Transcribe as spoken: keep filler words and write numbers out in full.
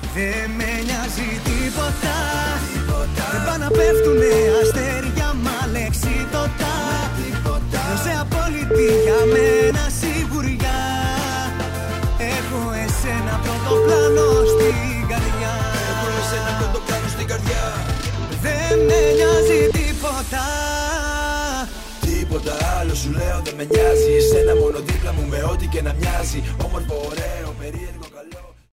Δεν με νοιάζει τίποτα, τίποτα. Δεν πάνε να πέφτουνε αστέρια μα λεξιτωτά. Σε απόλυτη για μένα σιγουριά. Έχω εσένα πρώτο πλάνο στην καρδιά. Έχω εσένα πρώτο πλάνο στην καρδιά. Δεν με νοιάζει τίποτα. Τίποτα άλλο σου λέω δεν με νοιάζει. Εσένα μόνο δίπλα μου με ό,τι και να μοιάζει. Όμορφο, ωραίο, περίεργο.